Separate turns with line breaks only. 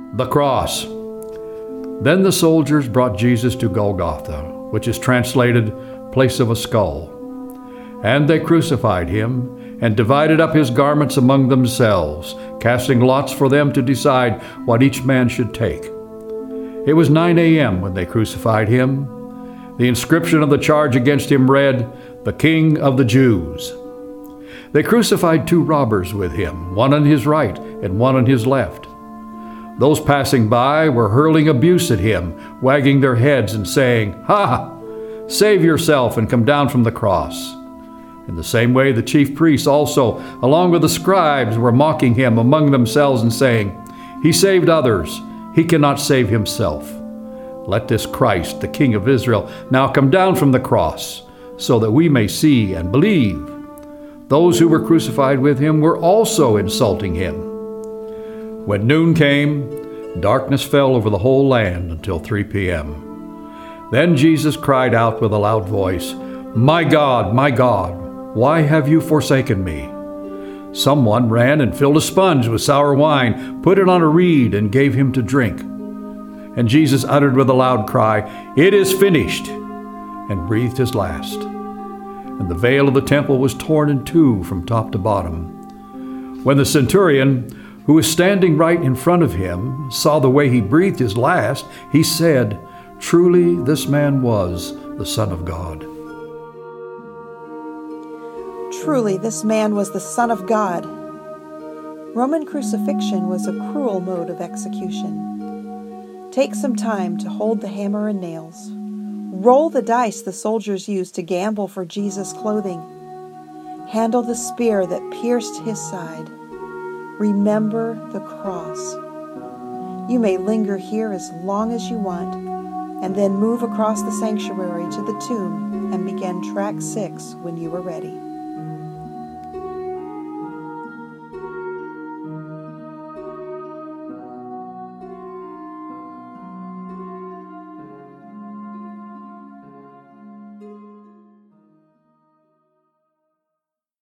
The cross. Then the soldiers brought Jesus to Golgotha, which is translated place of a skull. And they crucified him and divided up his garments among themselves, casting lots for them to decide what each man should take. It was 9 a.m. when they crucified him. The inscription of the charge against him read, "The King of the Jews." They crucified 2 robbers with him, one on his right and one on his left. Those passing by were hurling abuse at him, wagging their heads and saying, "Ha! Save yourself and come down from the cross." In the same way, the chief priests also, along with the scribes, were mocking him among themselves and saying, "He saved others. He cannot save himself. Let this Christ, the King of Israel, now come down from the cross, so that we may see and believe." Those who were crucified with him were also insulting him. When noon came, darkness fell over the whole land until 3 p.m. Then Jesus cried out with a loud voice, my God, why have you forsaken me?" Someone ran and filled a sponge with sour wine, put it on a reed, and gave him to drink. And Jesus uttered with a loud cry, "It is finished," and breathed his last. And the veil of the temple was torn in 2 from top to bottom. When the centurion, who was standing right in front of him, saw the way he breathed his last, he said, "Truly this man was the Son of God."
Truly this man was the Son of God. Roman crucifixion was a cruel mode of execution. Take some time to hold the hammer and nails. Roll the dice the soldiers used to gamble for Jesus' clothing. Handle the spear that pierced his side. Remember the cross. You may linger here as long as you want, and then move across the sanctuary to the tomb and begin track 6 when you are ready.